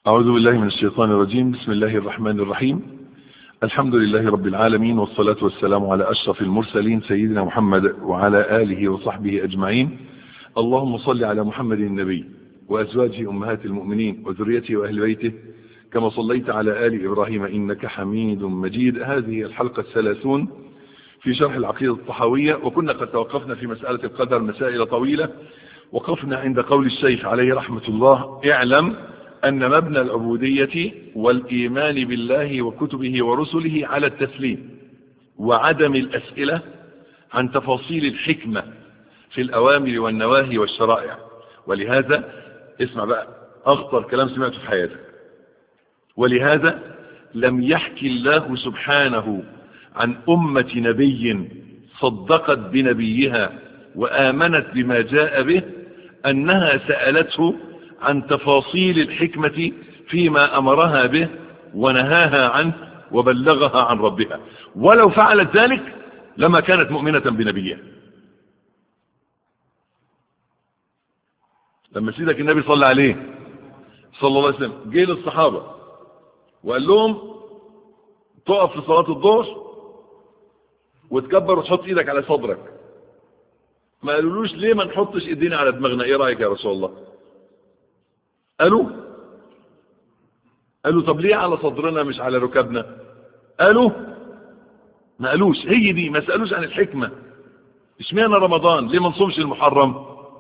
أعوذ بالله من الشيطان الرجيم. بسم الله الرحمن الرحيم. الحمد لله رب العالمين، والصلاة والسلام على أشرف المرسلين سيدنا محمد وعلى آله وصحبه أجمعين. اللهم صل على محمد النبي وأزواجه أمهات المؤمنين وذريته وأهل بيته كما صليت على آل إبراهيم إنك حميد مجيد. هذه الحلقة 30 في شرح العقيدة الطحاوية، وكنا قد توقفنا في مسألة القدر مسائل طويلة. وقفنا عند قول الشيخ عليه رحمة الله: اعلم أن مبنى العبودية والإيمان بالله وكتبه ورسله على التسليم وعدم الأسئلة عن تفاصيل الحكمة في الأوامر والنواهي والشرائع. ولهذا اسمع بقى أخطر كلام سمعته في حياتك: ولهذا لم يحكي الله سبحانه عن أمة نبي صدقت بنبيها وآمنت بما جاء به أنها سألته عن تفاصيل الحكمة فيما أمرها به ونهاها عنه وبلغها عن ربها، ولو فعلت ذلك لما كانت مؤمنة بنبيها. لما سيدك النبي صلى عليه صلى الله عليه وسلم جه للصحابة وقال لهم: تقف في صلاة الظهر وتكبر وتحط ايدك على صدرك. ما قالولوش ليه ما نحطش ايدينا على دماغنا، ايه رأيك يا رسول الله؟ قالوا طب ليه على صدرنا مش على ركبنا؟ ما قالوش. هي دي، ما سألوش عن الحكمة. اشمعنى رمضان؟ ليه ما نصومش المحرم؟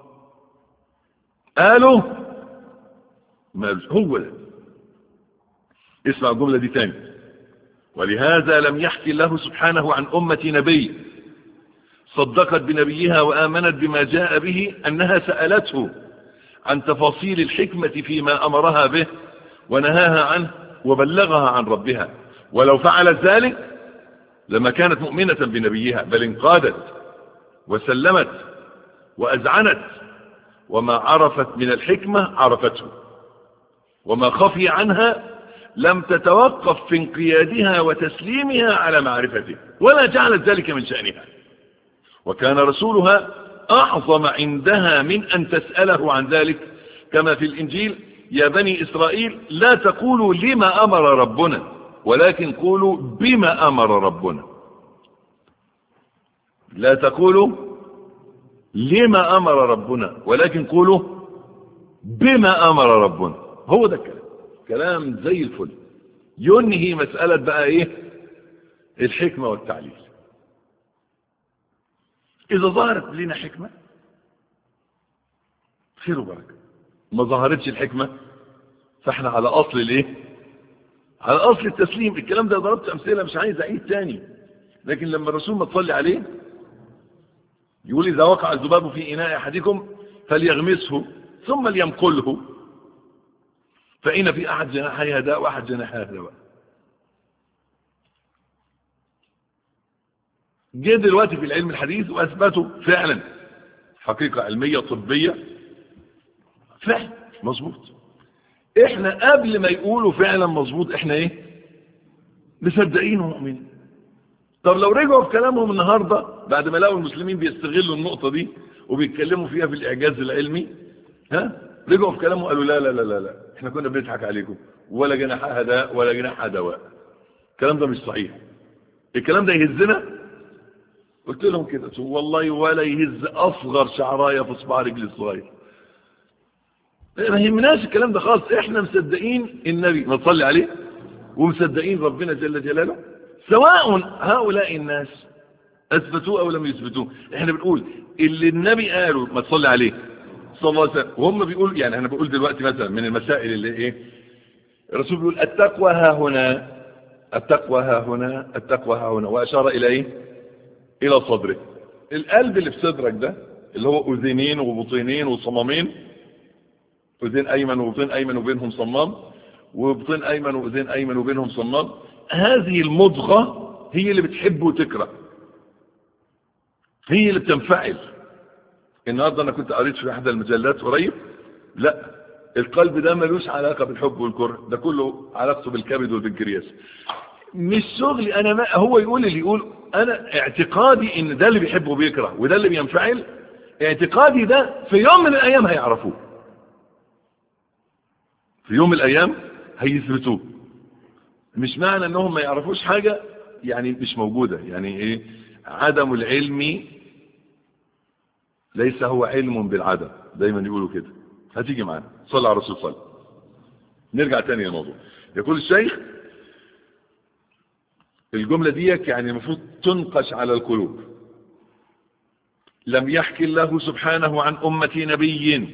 ما قالوش. هو ده. اسمع الجملة دي تاني: ولهذا لم يحكي الله سبحانه عن أمة نبي صدقت بنبيها وآمنت بما جاء به أنها سألته عن تفاصيل الحكمة فيما أمرها به ونهاها عنه وبلغها عن ربها، ولو فعلت ذلك لما كانت مؤمنة بنبيها، بل انقادت وسلمت وأذعنت، وما عرفت من الحكمة عرفته، وما خفي عنها لم تتوقف في انقيادها وتسليمها على معرفته، ولا جعلت ذلك من شأنها. وكان رسولها أعظم عندها من أن تسأله عن ذلك، كما في الإنجيل: يا بني إسرائيل لا تقولوا لما أمر ربنا ولكن قولوا بما أمر ربنا. لا تقولوا لما أمر ربنا ولكن قولوا بما أمر ربنا. هو ده الكلام، كلام زي الفل ينهي مسألة بقى ايه الحكمة والتعليل. إذا ظهرت لنا حكمة خير وبركة، ما ظهرتش الحكمة فاحنا على أصل الايه، على أصل التسليم. الكلام ده ضربت أمثلة مش عايز أعيد تاني، لكن لما الرسول ما تصلي عليه يقول: إذا وقع الذباب في إناء أحدكم فليغمسه ثم ليمقله، فإن في أحد جناحيها داء وأحد جناحيها دواء. جه دلوقتي في العلم الحديث وأثبتوا فعلا حقيقة علمية طبية فعلا مظبوط. احنا قبل ما يقولوا فعلا مظبوط احنا ايه؟ مصدقين ومؤمنين. طب لو رجعوا في كلامهم النهاردة بعد ما لقوا المسلمين بيستغلوا النقطة دي وبيتكلموا فيها في الإعجاز العلمي، رجعوا في كلامهم وقالوا: لا لا لا لا لا، احنا كنا بنضحك عليكم، ولا جناحها داء ولا جناحها دواء. الكلام ده مش صحيح، الكلام ده يهزنا. قلت لهم كده والله ولا يهز أصغر شعراية في صباع رجلي الصغير. ما يهمناش الكلام ده خالص. احنا مصدقين النبي ما تصلي عليه ومصدقين ربنا جل جلاله، سواء هؤلاء الناس اثبتوه او لم يثبتوه. احنا بنقول اللي النبي قاله ما تصلي عليه صلى الله عليه وسلم، وهم بيقول يعني انا بقول دلوقتي مثلا من المسائل اللي ايه، الرسول بيقول: التقوى ها هنا، التقوى ها هنا، التقوى ها هنا، واشار الى ايه؟ الى صدره. القلب اللي في صدرك ده اللي هو اذنين وبطينين وصمامين، اذين ايمن وبطين ايمن وبينهم صمام، وبطين ايمن واذين ايمن وبينهم صمام. هذه المضغة هي اللي بتحب وتكره، هي اللي بتنفعل. النهارده انا كنت قريت في احدى المجلات قريب: لا، القلب ده ملوش علاقة بالحب والكره، ده كله علاقته بالكبد والبنكرياس. مش شغلي انا، ما هو يقول اللي يقول. انا اعتقادي ان ده اللي بيحب وبيكره وده اللي بينفعل. اعتقادي ده في يوم من الايام هيعرفوه، في يوم من الايام هيثبتوه. مش معنى انهم ما يعرفوش حاجة يعني مش موجودة، يعني ايه؟ عدم العلم ليس هو علم بالعدم، دايما يقولوا كده. هتيجي معانا. صلى على الرسول صلى. نرجع تاني للموضوع. يقول الشيخ الجملة دي يعني المفروض تنقش على القلوب. لم يحكي الله سبحانه عن أمة نبي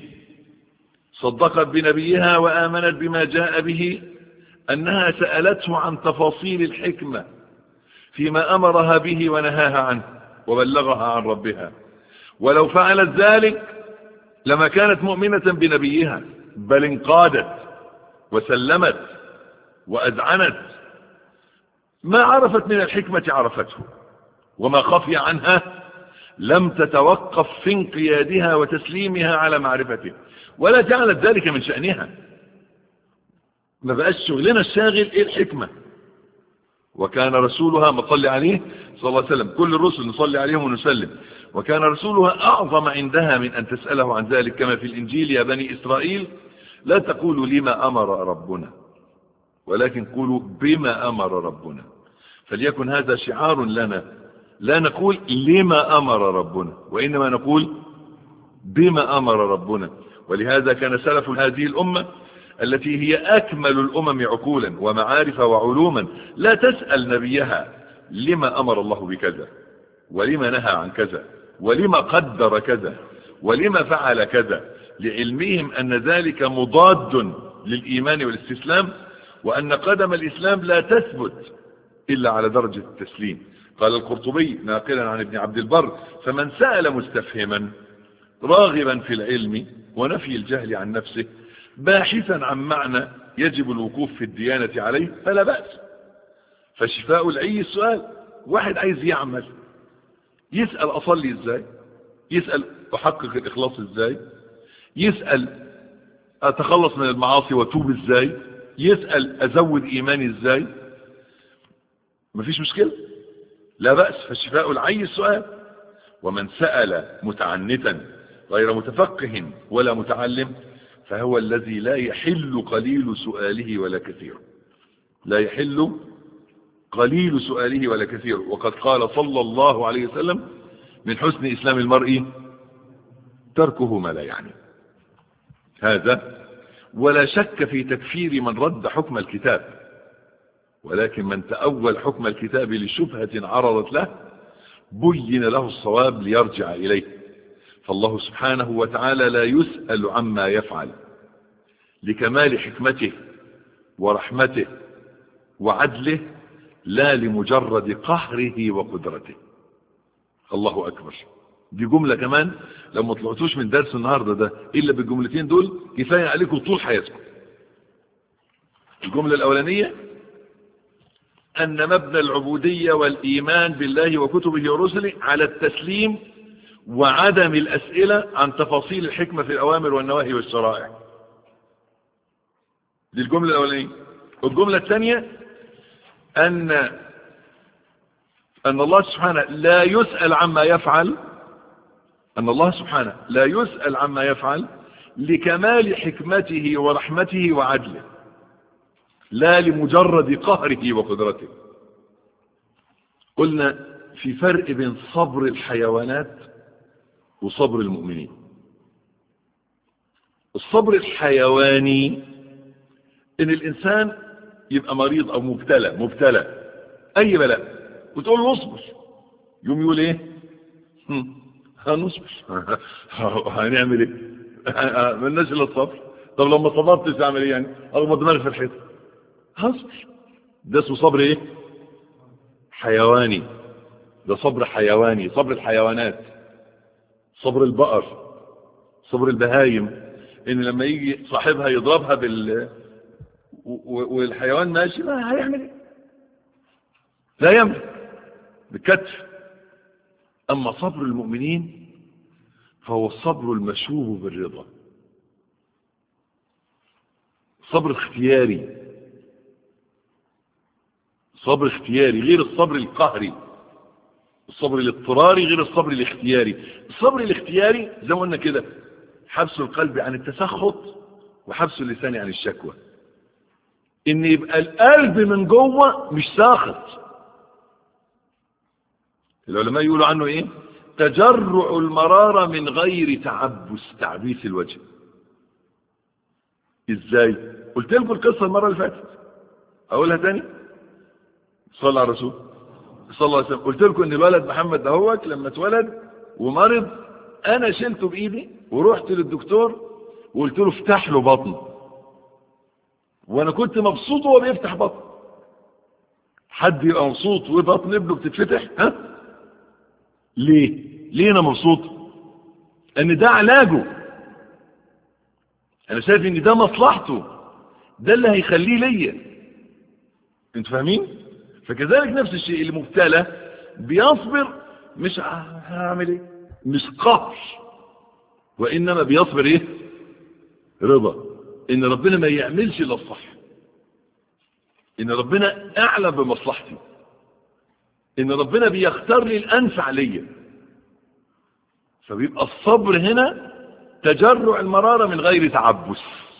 صدقت بنبيها وآمنت بما جاء به أنها سألته عن تفاصيل الحكمة فيما أمرها به ونهاها عنه وبلغها عن ربها. ولو فعلت ذلك لما كانت مؤمنة بنبيها، بل انقادت وسلمت وأذعنت. ما عرفت من الحكمة عرفته، وما خفي عنها لم تتوقف في انقيادها وتسليمها على معرفته، ولا جعلت ذلك من شأنها. ما بقاش شغلنا الشاغل ايه الحكمة. وكان رسولها مصلي عليه صلى الله عليه وسلم، كل الرسل نصلي عليهم ونسلم، وكان رسولها أعظم عندها من أن تسأله عن ذلك، كما في الإنجيل: يا بني إسرائيل لا تقولوا لما أمر ربنا، ولكن قولوا بما أمر ربنا. فليكن هذا شعار لنا، لا نقول لما أمر ربنا، وإنما نقول بما أمر ربنا. ولهذا كان سلف هذه الأمة التي هي أكمل الأمم عقولا ومعارف وعلوما لا تسأل نبيها لما أمر الله بكذا، ولما نهى عن كذا، ولما قدر كذا، ولما فعل كذا، لعلمهم أن ذلك مضاد للإيمان والاستسلام، وأن قدم الإسلام لا تثبت إلا على درجة التسليم. قال القرطبي ناقلا عن ابن عبد البر: فمن سأل مستفهما راغبا في العلم ونفي الجهل عن نفسه باحثا عن معنى يجب الوقوف في الديانة عليه فلا بأس. فشفاء العي السؤال. واحد عايز يعمل يسأل: أصلي ازاي؟ يسأل: أحقق الإخلاص ازاي؟ يسأل: أتخلص من المعاصي وتوب ازاي؟ يسأل: أزود إيماني ازاي؟ مفيش مشكلة، لا بأس. فشفاء العي السؤال. ومن سأل متعنتا غير متفقه ولا متعلم فهو الذي لا يحل قليل سؤاله ولا كثير، لا يحل قليل سؤاله ولا كثير. وقد قال صلى الله عليه وسلم: من حسن إسلام المرء تركه ما لا يعني. هذا ولا شك في تكفير من رد حكم الكتاب، ولكن من تأول حكم الكتاب لشبهة عرضت له بين له الصواب ليرجع إليه. فالله سبحانه وتعالى لا يسأل عما يفعل لكمال حكمته ورحمته وعدله، لا لمجرد قهره وقدرته. الله أكبر. دي جملة كمان لو ما طلعتوش من درس النهاردة ده إلا بالجملتين دول كفاية عليكم طول حياتكم. الجملة الأولانية: أن مبنى العبودية والإيمان بالله وكتبه ورسله على التسليم وعدم الأسئلة عن تفاصيل الحكمة في الأوامر والنواهي والشرائع. دي الجملة الأولانية. الجملة الثانية: أن الله سبحانه لا يسأل عما يفعل، أن الله سبحانه لا يسأل عما يفعل لكمال حكمته ورحمته وعدله، لا لمجرد قهره وقدرته. قلنا في فرق بين صبر الحيوانات وصبر المؤمنين. الصبر الحيواني ان الانسان يبقى مريض او مبتلى اي بلاء وتقول له اصبر، يوم يقول ايه؟ هنصبر. هنعمل ايه؟ مالناش الا الصبر. طب لو ما صبرتش اعمل ايه يعني؟ اغمض دماغي في الحيط. هصبر. ده اسمه صبر ايه؟ حيواني. ده صبر حيواني، صبر الحيوانات، صبر البقر، صبر البهايم، ان لما يجي صاحبها يضربها والحيوان ماشي ما هيعمل ايه؟ لا يملك بالكتف. اما صبر المؤمنين فهو الصبر المشوب بالرضا، صبر اختياري، صبر اختياري غير الصبر القهري. الصبر الاضطراري غير الصبر الاختياري. الصبر الاختياري زي ما قلنا كده: حبس القلب عن التسخط وحبس اللسان عن الشكوى. ان يبقى القلب من جوه مش ساخط. العلماء يقولوا عنه ايه؟ تجرع المرارة من غير تعبيس الوجه. ازاي؟ قلت لكم القصة المرة اللي فاتت، اقولها تاني. صلى على الرسول صلى الله عليه وسلم. قلت لكم ان الولد محمد دهوت لما اتولد ومرض، انا شلته بايدي ورحت للدكتور وقلت له افتح له بطنه، وانا كنت مبسوط وهو بيفتح بطن. حد يبقى مبسوط وبطن ابنه بتتفتح؟ ها؟ ليه انا مبسوط؟ ان ده علاجه، انا شايف ان ده مصلحته، ده اللي هيخليه ليا. انتوا فاهمين؟ فكذلك نفس الشيء، اللي مبتلى بيصبر، مش هعمل ايه، مش قهر، وانما بيصبر ايه؟ رضا، ان ربنا ما يعملش الا الصح، ان ربنا اعلم بمصلحتي، ان ربنا بيختار لي الانفع ليا. فبيبقى الصبر هنا تجرع المرارة من غير تعبس،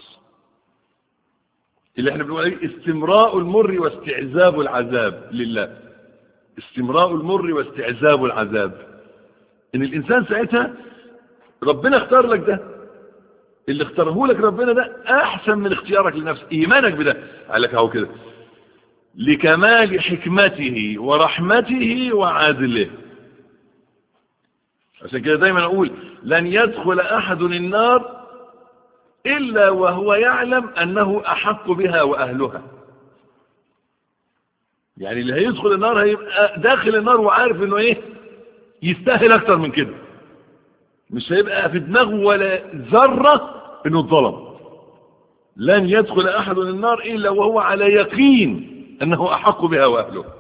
اللي احنا بنقول عليه استمراء المر واستعذاب العذاب لله. استمراء المر واستعذاب العذاب، ان الانسان ساعتها ربنا اختار لك ده، اللي اختاره لك ربنا ده احسن من اختيارك لنفسك. ايمانك بده قال لك اهو كده، لكمال حكمته ورحمته وعدله. عشان كده دايما اقول لن يدخل احد النار الا وهو يعلم انه احق بها واهلها. يعني اللي هيدخل النار هيبقى داخل النار وعارف انه ايه، يستاهل اكتر من كده، مش هيبقى في دماغه ولا ذرة انه اتظلم. لن يدخل احد النار الا وهو على يقين انه احق بها واهلها.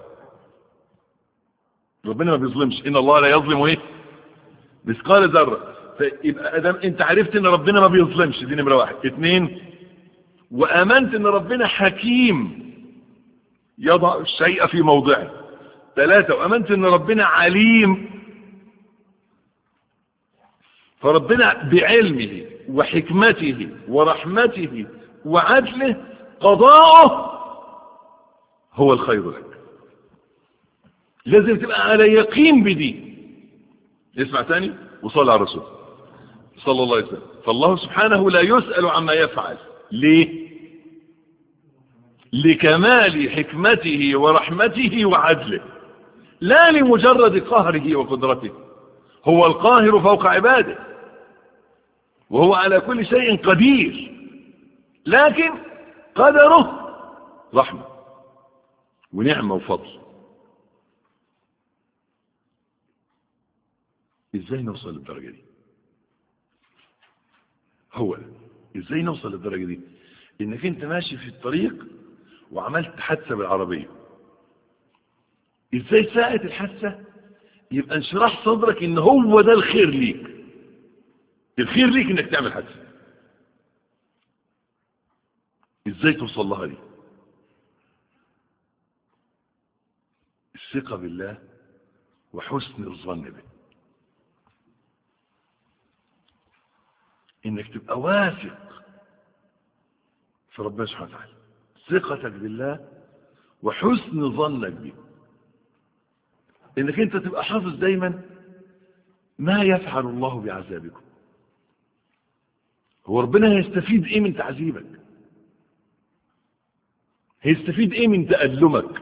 ربنا ما بيظلمش، ان الله لا يظلم ايه مثقال ذرة. فيبقى ادم انت عرفت ان ربنا ما بيظلمش، دي نمرة واحد. اتنين، وامنت ان ربنا حكيم يضع الشيء في موضعه. ثلاثة، وامنت ان ربنا عليم، فربنا بعلمه وحكمته ورحمته وعدله قضاؤه هو الخير لك. لازم تبقى على يقين بدي. اسمع تاني وصلى على الرسول صلى الله عليه وسلم. فالله سبحانه لا يسأل عما يفعل. ليه؟ لكمال حكمته ورحمته وعدله، لا لمجرد قهره وقدرته. هو القاهر فوق عباده، وهو على كل شيء قدير، لكن قدره رحمة ونعمة وفضل. ازاي نوصل للدرجة دي؟ هو ازاي نوصل للدرجة دي؟ انك انت ماشي في الطريق وعملت حادثة بالعربية، ازاي ساعة الحادثة يبقى انشراح صدرك ان هو ده الخير ليك. الخير ليك انك تعمل حادثة. ازاي توصل لها دي؟ الثقة بالله وحسن الظن به، انك تبقى واثق في ربنا سبحانه وتعالى. ثقتك بالله وحسن ظنك به، انك انت تبقى حافظ دايما ما يفعل الله بعذابكم. هو ربنا هيستفيد ايه من تعذيبك؟ هيستفيد ايه من تألمك؟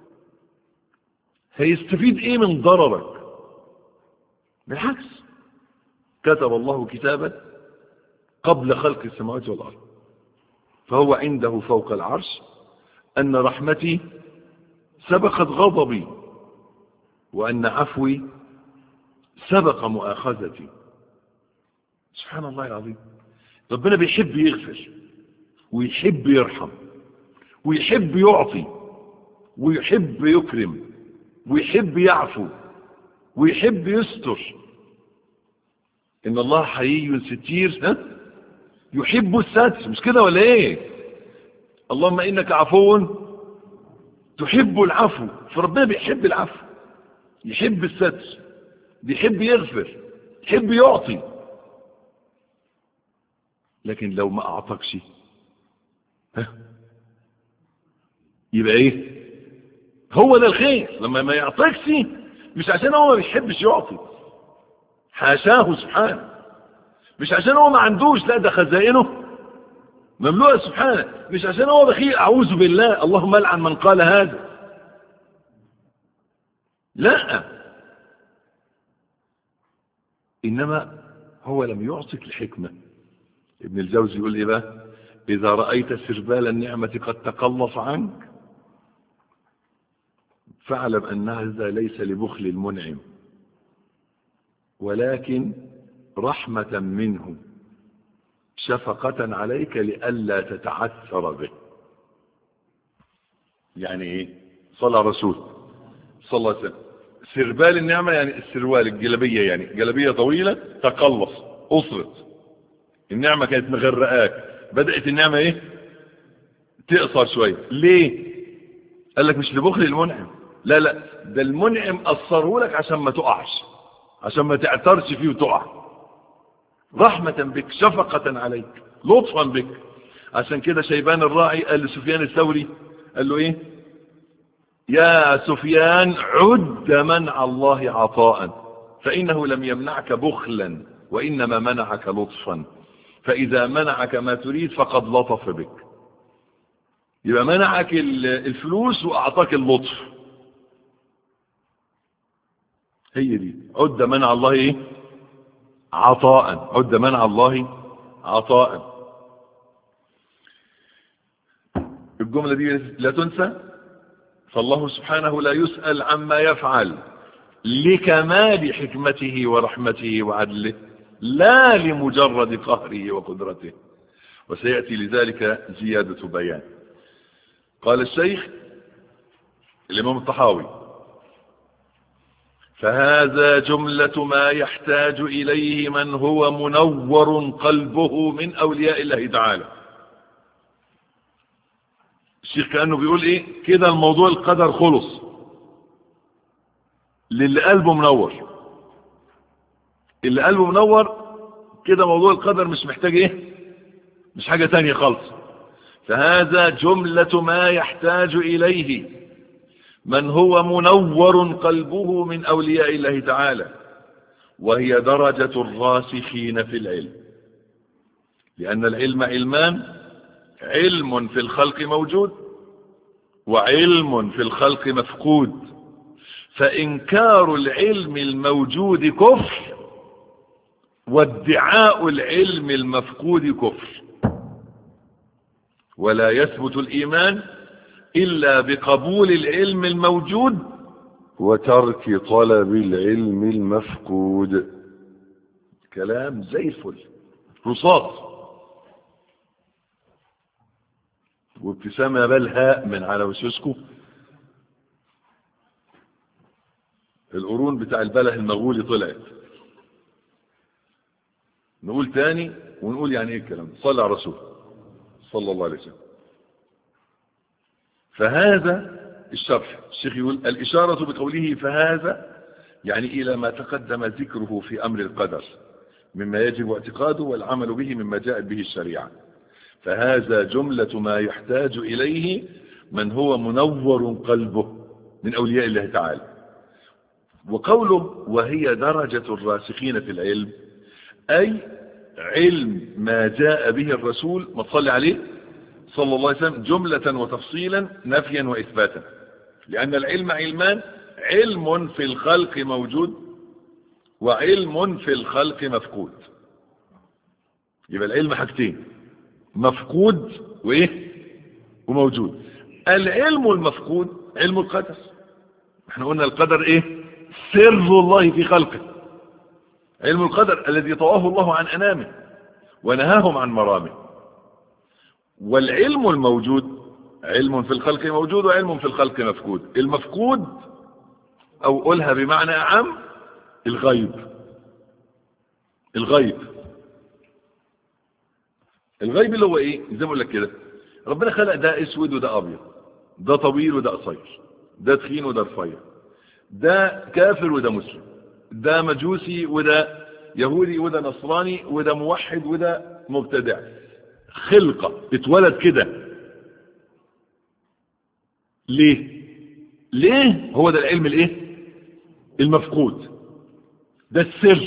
هيستفيد ايه من ضررك؟ بالعكس، كتب الله كتابا قبل خلق السماوات والأرض، فهو عنده فوق العرش أن رحمتي سبقت غضبي، وأن عفوي سبق مؤاخذتي. سبحان الله العظيم. ربنا بيحب يغفر ويحب يرحم ويحب يعطي ويحب يكرم ويحب يعفو ويحب يستر. إن الله حيي ستير يحب الستر، مش كده ولا ايه؟ اللهم إنك عفو تحب العفو. فربنا بيحب العفو، يحب الستر، بيحب يغفر، يحب يعطي. لكن لو ما أعطكش يبقى ايه؟ هو ده الخير. لما ما يعطيكش مش عشان هو ما بيحبش يعطي، حاشاه سبحانه، مش عشان هو ما عندوش، لا ده خزائنه مملوءة سبحانه، مش عشان هو بخيل، اعوذ بالله، اللهم لعن من قال هذا، لا، انما هو لم يعطك الحكمة. ابن الجوزي يقول ايه بقى؟ اذا رأيت سربال النعمة قد تقلص عنك فاعلم ان هذا ليس لبخل المنعم ولكن رحمة منه شفقة عليك لئلا تتعثر به. يعني ايه؟ صلى الرسول صلى الله عليه وسلم. سربال النعمة يعني السروال، الجلبية، يعني جلبية طويلة تقلص، أسرت، النعمة كانت مغرقاك، بدأت النعمة ايه؟ تقصر شوية. ليه؟ قال لك مش لبخل المنعم، لا لا، ده المنعم أثره لك عشان ما تقعش، عشان ما تعترش فيه وتقع، رحمة بك، شفقة عليك، لطفا بك. عشان كده شيبان الراعي قال لسفيان الثوري، قال له ايه؟ يا سفيان عد منع الله عطاء فإنه لم يمنعك بخلا وإنما منعك لطفا، فإذا منعك ما تريد فقد لطف بك. يبقى منعك الفلوس وأعطاك اللطف، هي دي عد منع الله ايه؟ عطاء، عد منع الله عطاء. الجملة دي لا تنسى، فالله سبحانه لا يسأل عما يفعل لكمال حكمته ورحمته وعدله، لا لمجرد قهره وقدرته، وسيأتي لذلك زيادة بيان. قال الشيخ الإمام الطحاوي: فهذا جملة ما يحتاج إليه من هو منور قلبه من أولياء الله تعالى. الشيخ كأنه بيقول ايه كده؟ الموضوع القدر خلص للي قلبه منور، اللي قلبه منور كده موضوع القدر مش محتاج ايه؟ مش حاجة تانية خالص. فهذا جملة ما يحتاج إليه من هو منور قلبه من أولياء الله تعالى، وهي درجة الراسخين في العلم، لأن العلم علمان: علم في الخلق موجود وعلم في الخلق مفقود، فإنكار العلم الموجود كفر وادعاء العلم المفقود كفر، ولا يثبت الإيمان إلا بقبول العلم الموجود وترك طلب العلم المفقود. كلام زي الفل، رصاص، وابتسامة بالهاء من على وشوشكو. القرون بتاع البله المغولي طلعت. نقول تاني ونقول يعني ايه الكلام. صلى على الرسول صلى الله عليه وسلم. فهذا الشرح، الشيخ يقول: الإشارة بقوله فهذا يعني إلى ما تقدم ذكره في أمر القدر مما يجب اعتقاده والعمل به مما جاءت به الشريعة. فهذا جملة ما يحتاج إليه من هو منور قلبه من أولياء الله تعالى. وقوله وهي درجة الراسخين في العلم، أي علم ما جاء به الرسول ما تصلي عليه صلى الله عليه وسلم جملة وتفصيلا، نفيا وإثباتا. لأن العلم علمان: علم في الخلق موجود وعلم في الخلق مفقود. يبقى العلم حاجتين: مفقود وايه؟ وموجود. العلم المفقود علم القدر. احنا قلنا القدر ايه؟ سر الله في خلقه. علم القدر الذي طواه الله عن انامه ونهاهم عن مرامه. والعلم الموجود علم في الخلق موجود وعلم في الخلق مفقود. المفقود او قولها بمعنى اعم: الغيب. الغيب اللي هو ايه؟ زي ما اقول لك كده، ربنا خلق ده اسود وده ابيض، ده طويل وده قصير، ده تخين وده رفيع، ده كافر وده مسلم، ده مجوسي وده يهودي وده نصراني وده موحد وده مبتدع. خلقة اتولد كده. ليه هو ده العلم الايه المفقود، ده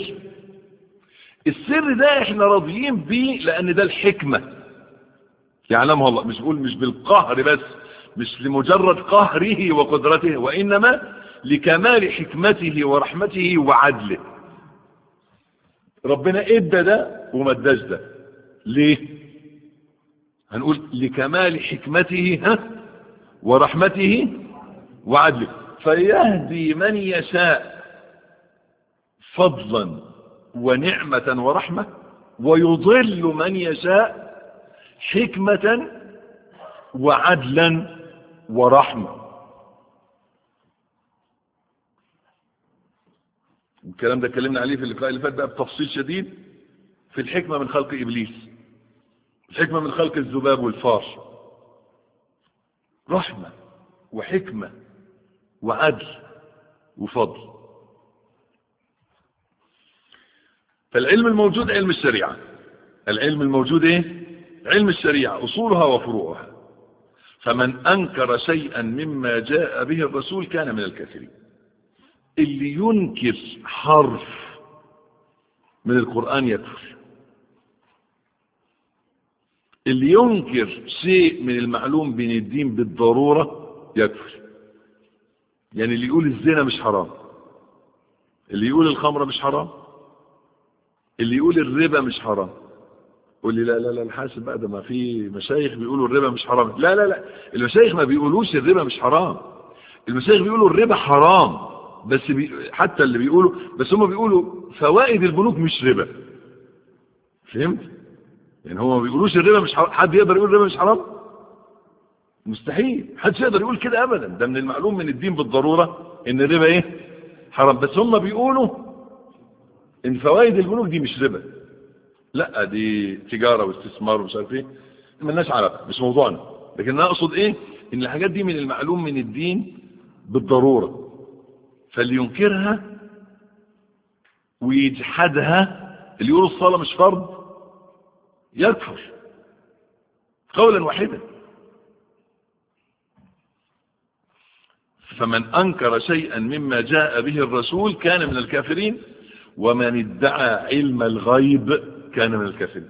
السر ده احنا راضيين بيه لان ده الحكمة يعلمها الله. مش بالقهر بس، مش لمجرد قهره وقدرته، وانما لكمال حكمته ورحمته وعدله. ربنا ادى ده وما اداش ده ليه؟ هنقول لكمال حكمته ورحمته وعدله، فيهدي من يشاء فضلا ونعمة ورحمة، ويضل من يشاء حكمة وعدلا ورحمة. الكلام ده اتكلمنا عليه في اللقاء اللي فات بقى بتفصيل شديد في الحكمة من خلق إبليس، الحكمة من خلق الذباب والفار. رحمة وحكمة وعدل وفضل. فالعلم الموجود علم الشريعة، العلم الموجود ايه؟ علم الشريعة، أصولها وفروعها. فمن أنكر شيئا مما جاء به الرسول كان من الكافرين. اللي ينكر حرف من القرآن يكفر، اللي ينكر شيء من المعلوم بين الدين بالضرورة يكفر. يعني اللي يقول الزنا مش حرام، اللي يقول الخمر مش حرام، اللي يقول الربا مش حرام. قول لي لا لا لا الحاسب بقى، ده ما في مشايخ بيقولوا الربا مش حرام. لا لا لا، المشايخ ما بيقولوش الربا مش حرام، المشايخ بيقولوا الربا حرام، بس حتى اللي بيقولوا، بس هم بيقولوا فوائد البنوك مش ربا. فهمت؟ يعني هم ما بيقولوش الربا مش حرام. حد يقدر يقول الربا مش حرام؟ مستحيل حد يقدر يقول كده ابدا. ده من المعلوم من الدين بالضرورة ان الربا ايه؟ حرام. بس هم بيقولوا ان فوائد البنوك دي مش ربا، لا دي تجارة واستثمار ومش عارف ايه، مالناش علاقة، مش موضوعنا. لكن انا اقصد ايه؟ ان الحاجات دي من المعلوم من الدين بالضرورة، فاللي ينكرها ويجحدها، اللي يقول الصلاة مش فرض يكفر قولا واحدا. فمن أنكر شيئا مما جاء به الرسول كان من الكافرين، ومن ادعى علم الغيب كان من الكافرين.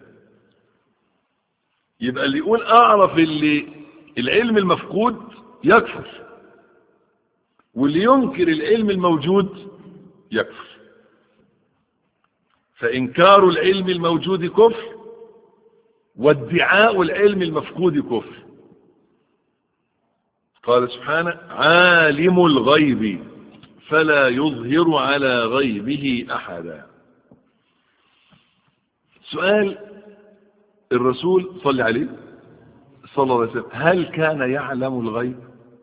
يبقى اللي يقول أعرف اللي العلم المفقود يكفر، واللي ينكر العلم الموجود يكفر. فإنكار العلم الموجود كفر، وادعاء العلم المفقود كفر. قال سبحانه عالم الغيب فلا يظهر على غيبه أحدا. سؤال، الرسول صلى عليه صلى الله عليه وسلم هل كان يعلم الغيب؟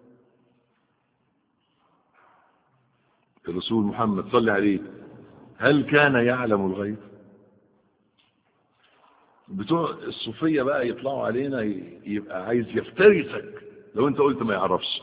الرسول محمد صلى عليه هل كان يعلم الغيب؟ بتوع الصوفية بقى يطلعوا علينا يبقى عايز يفترسك لو انت قلت ما يعرفش.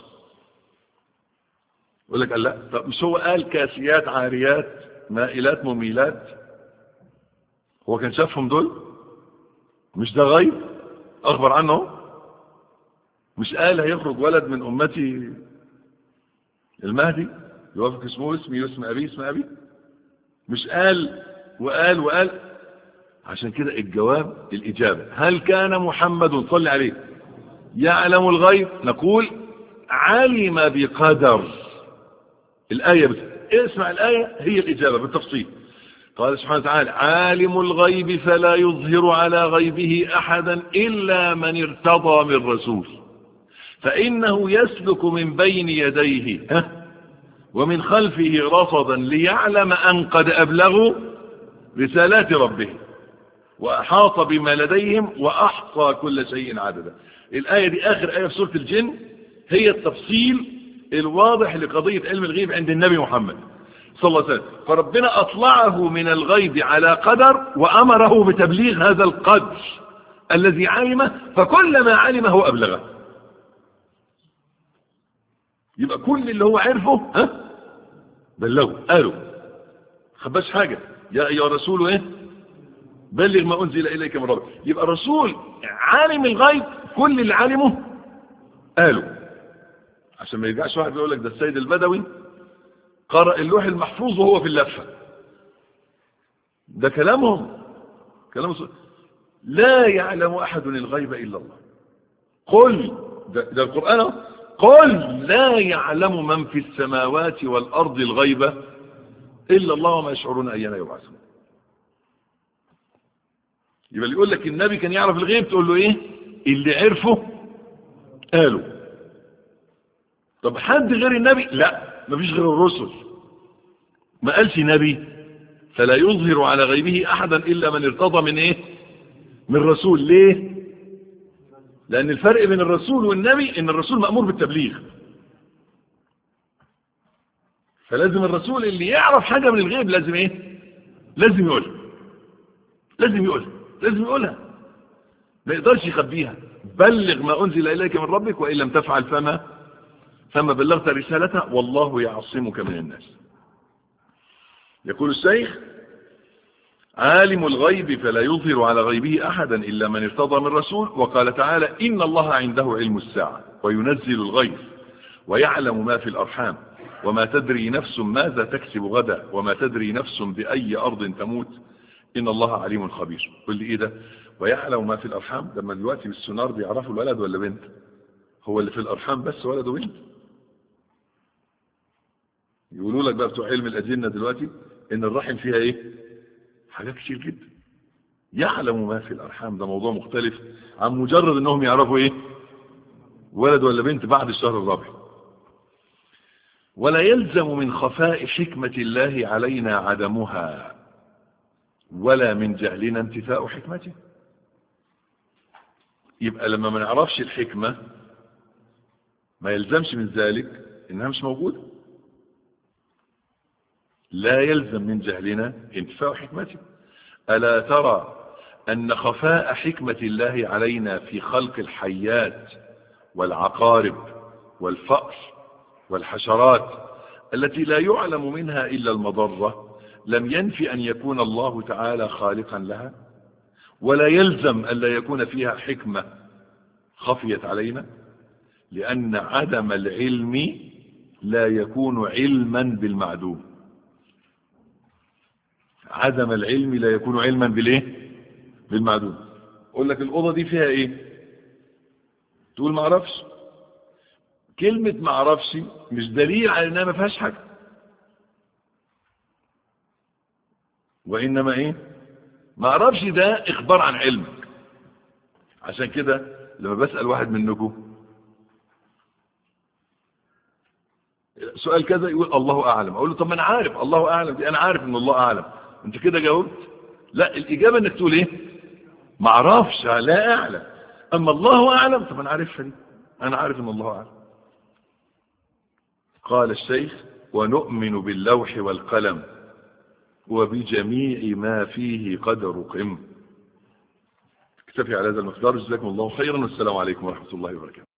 يقول لك لا، طب مش هو قال كاسيات عاريات مائلات مميلات؟ هو كان شافهم دول؟ مش ده غيب اخبر عنه؟ مش قال هيخرج ولد من امتي المهدي يوافق اسمه اسمي اسم ابي اسم ابي؟ مش قال وقال؟ عشان كده الجواب الاجابه. هل كان محمد صلى عليه يعلم الغيب؟ نقول علم بقدر. الآية اسمع الآية هي الإجابة بالتفصيل. قال سبحانه وتعالى عالم الغيب فلا يظهر على غيبه أحدا إلا من ارتضى من رسول فإنه يسلك من بين يديه ومن خلفه رصدا ليعلم أن قد أبلغوا رسالات ربه وأحاط بما لديهم وأحصى كل شيء عددا. الآية دي آخر آية في سورة الجن، هي التفصيل الواضح لقضية علم الغيب عند النبي محمد صلى الله عليه وسلم. فربنا أطلعه من الغيب على قدر وأمره بتبليغ هذا القدر الذي علمه، فكل ما علمه أبلغه. يبقى كل اللي هو عرفه بلغه قالوا، خباش حاجة. يا أيها الرسول ايه بلغ ما أنزل إليك من ربك. يبقى الرسول عالم الغيب، كل اللي علمه قالوا. عشان ما يرجعش واحد يقول لك ده السيد البدوي قرأ اللوح المحفوظ وهو في اللفة. ده كلامهم، لا يعلم أحد الغيب إلا الله. قل، ده القرآن، قل لا يعلم من في السماوات والأرض الغيب إلا الله وما يشعرون أيان يبعثون. يبقى اللي يقول لك النبي كان يعرف الغيب تقول له ايه؟ اللي عرفه قالوا. طب حد غير النبي؟ لا، مفيش غير الرسل. ما قالش نبي فلا يظهر على غيبه احدا الا من ارتضى من ايه؟ من رسول. ليه؟ لان الفرق بين الرسول والنبي ان الرسول مأمور بالتبليغ، فلازم الرسول اللي يعرف حاجة من الغيب لازم ايه؟ لازم يقولها، ما يقدرش يخبيها. بلغ ما انزل اليك من ربك وان لم تفعل فما بلغت رسالته والله يعصمك من الناس. يقول الشيخ: عالم الغيب فلا يظهر على غيبه احدا الا من ارتضى من رسول. وقال تعالى: ان الله عنده علم الساعة وينزل الغيث ويعلم ما في الارحام وما تدري نفس ماذا تكسب غدا وما تدري نفس باي ارض تموت ان الله عليم خبير. قل لي ايه ده؟ ويعلم ما في الارحام؟ لما دلوقتي بالسونار بيعرفوا الولد ولا بنت؟ هو اللي في الارحام بس ولد وبنت؟ يقولوا لك بقى بتوع علم الاجنه دلوقتي ان الرحم فيها ايه؟ حاجات كتير جدا. يعلم ما في الارحام ده موضوع مختلف عن مجرد انهم يعرفوا ايه؟ ولد ولا بنت بعد الشهر الرابع. ولا يلزم من خفاء حكمة الله علينا عدمها ولا من جهلنا انتفاء حكمته. يبقى لما ما نعرفش الحكمة ما يلزمش من ذلك انها مش موجودة. لا يلزم من جهلنا انتفاء حكمته. ألا ترى أن خفاء حكمة الله علينا في خلق الحيات والعقارب والفأر والحشرات التي لا يعلم منها إلا المضرة لم ينفي أن يكون الله تعالى خالقا لها؟ ولا يلزم أن لا يكون فيها حكمة خفيت علينا، لأن عدم العلم لا يكون علما بالمعدوم. عدم العلم لا يكون علما بالايه؟ بالمعدوم. اقول لك الأوضة دي فيها ايه؟ تقول ما اعرفش. كلمة ما اعرفش مش دليل على انها ما فيهاش حاجة، وانما ايه؟ ما اعرفش ده اخبار عن علمك. عشان كده لما بسأل واحد منكم سؤال كذا يقول الله اعلم، اقول له طب ما انا عارف الله اعلم دي، انا عارف ان الله اعلم. انت كده جاوبت؟ لا، الاجابة انك تقول ايه؟ ما اعرفش، لا اعلم. اما الله اعلم طب انا عارفها دي، انا عارف ان الله اعلم. قال الشيخ: ونؤمن باللوح والقلم وبجميع ما فيه قد رقم. اكتفي على هذا المقدار. جزاكم الله خيرا، والسلام عليكم ورحمة الله وبركاته.